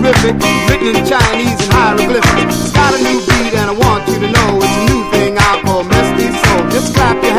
terrific, written in Chinese and hieroglyphic. It's got a new beat and I want you to know it's a new thing out for Misty Soul. Just clap your